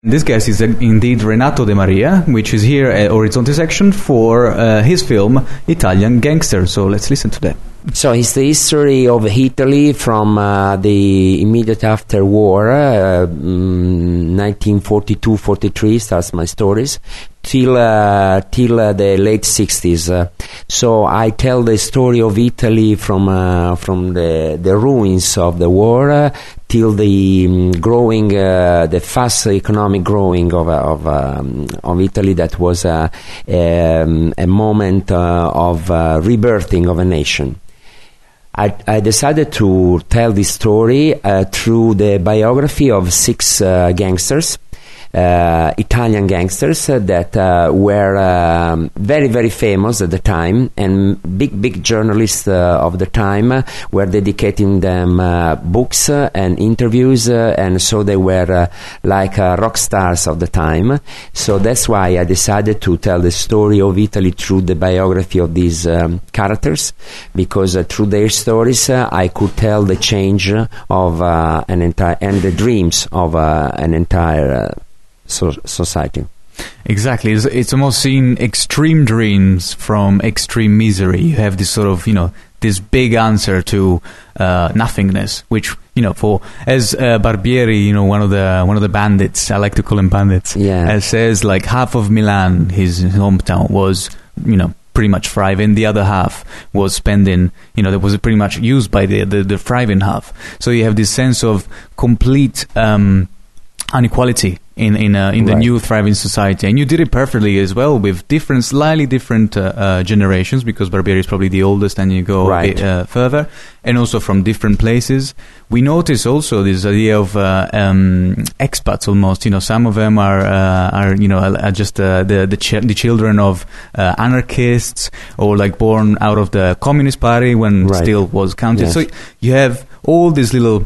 This guest is indeed Renato De Maria, which is here at Orizzonte section for his film Italian Gangster. So let's listen to that. So it's the history of Italy from the immediate after war, 1942-43 starts my stories, till the late 60s. So I tell the story of Italy from the ruins of the war till the growing, the fast economic growing of Italy. That was a moment of rebirthing of a nation. I decided to tell this story through the biography of 6 gangsters, Italian gangsters that were very, very famous at the time, and big journalists of the time were dedicating them books and interviews, and so they were like rock stars of the time. So that's why I decided to tell the story of Italy through the biography of these characters, because through their stories I could tell the change of an entire, and the dreams of an entire society. Exactly. It's almost seen extreme dreams from extreme misery. You have this sort of, this big answer to nothingness, which, for as Barbieri, one of the bandits, I like to call him bandits, says like half of Milan, his hometown, was, pretty just thriving. The other half was spending, that was pretty much used by the thriving half. So you have this sense of complete inequality in the new thriving society, and you did it perfectly as well with slightly different generations, because Barbieri is probably the oldest, and you go a bit further, and also from different places. We notice also this idea of expats almost. Some of them are just the children of anarchists, or like born out of the Communist Party when still was counted. Yes. So you have all these little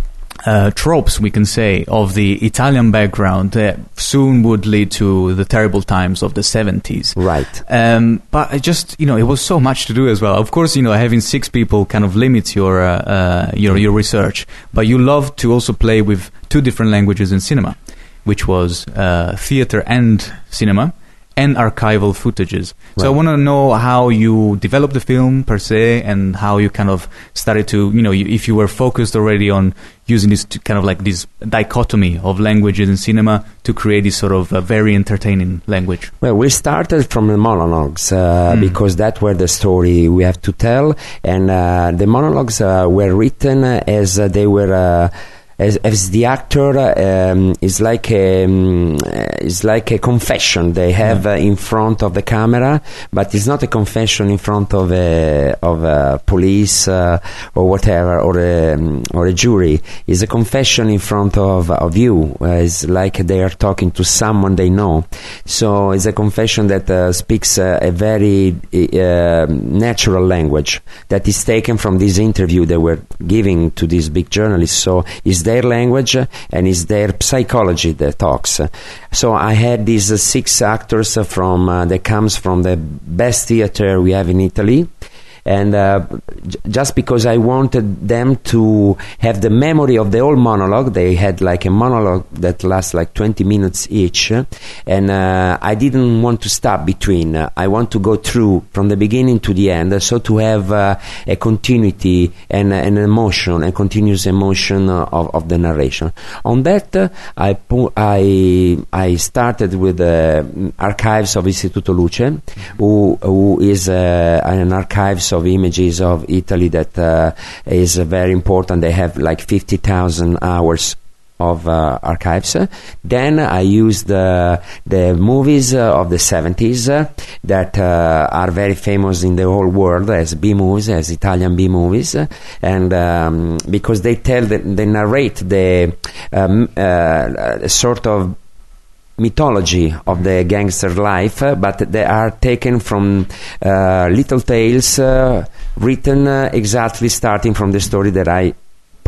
tropes, we can say, of the Italian background that soon would lead to the terrible times of the 70s. Right. But it just, it was so much to do as well. Of course, having 6 people kind of limits your research, but you love to also play with 2 different languages in cinema, which was theater and cinema, and archival footages. Right. So I want to know how you developed the film per se, and how you kind of started to, if you were focused already on using this kind of like this dichotomy of languages in cinema to create this sort of very entertaining language. Well, we started from the monologues because that were the story we have to tell, and the monologues were written as they were. As the actor is like a confession they have in front of the camera, but it's not a confession in front of a police or whatever, or a jury. It's a confession in front of you. It's like they are talking to someone they know. So it's a confession that speaks a very natural language that is taken from this interview they were giving to these big journalists. So it's their language and it's their psychology that talks. So I had these 6 actors that comes from the best theater we have in Italy. And just because I wanted them to have the memory of the whole monologue, they had like a monologue that lasts like 20 minutes each, and I didn't want to stop between. I want to go through from the beginning to the end, so to have a continuity and an emotion, a continuous emotion of the narration. On that, I started with the archives of Istituto Luce, who is an archives of images of Italy that is very important. They have like 50,000 hours of archives. Then I used the movies of the 70s that are very famous in the whole world as B-movies, as Italian B-movies, and because they narrate the sort of mythology of the gangster life, but they are taken from little tales written exactly starting from the story that I put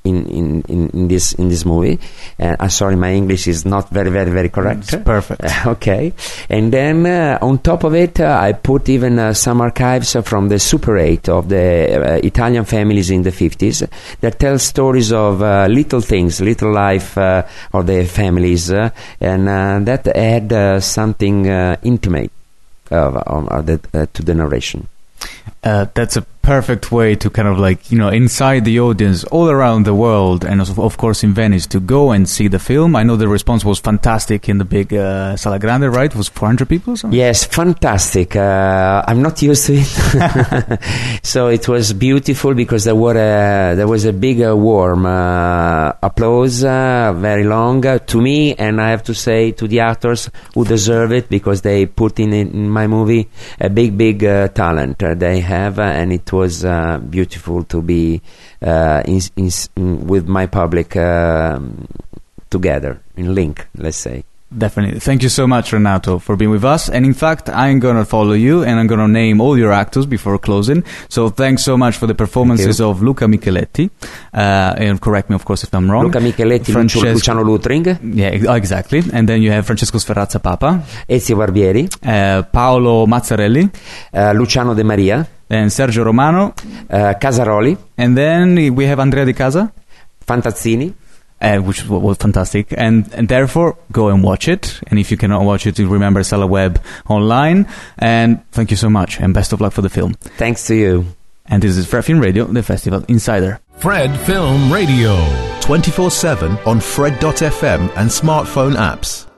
in this movie. I'm sorry, my English is not very correct. It's perfect. Okay, and then on top of it, I put even some archives from the Super 8 of the Italian families in the 50s that tell stories of little things, little life of the families, and that add something intimate to the narration. That's a perfect way to kind of like, inside the audience all around the world, and of course in Venice, to go and see the film. I know the response was fantastic in the big Sala Grande, right? It was 400 people or something? Yes, fantastic. I'm not used to it. So it was beautiful because there was a big warm applause, very long, to me, and I have to say to the actors who deserve it, because they put in my movie a big talent they have, and it was beautiful to be with my public together, in link, let's say. Definitely. Thank you so much, Renato, for being with us. And in fact, I'm going to follow you and I'm going to name all your actors before closing. So thanks so much for the performances of Luca Micheletti. And correct me, of course, if I'm wrong. Luca Micheletti, Luciano Lutring. Yeah, exactly. And then you have Francesco Sferrazza Papa. Ezio Barbieri. Paolo Mazzarelli. Luciano De Maria. And Sergio Romano. Casaroli. And then we have Andrea Di Casa. Fantazzini. Which was fantastic, and therefore go and watch it. And if you cannot watch it, remember Sala Web online. And thank you so much, and best of luck for the film. Thanks to you. And this is Fred Film Radio, the Festival Insider. Fred Film Radio, 24/7 on Fred.fm and smartphone apps.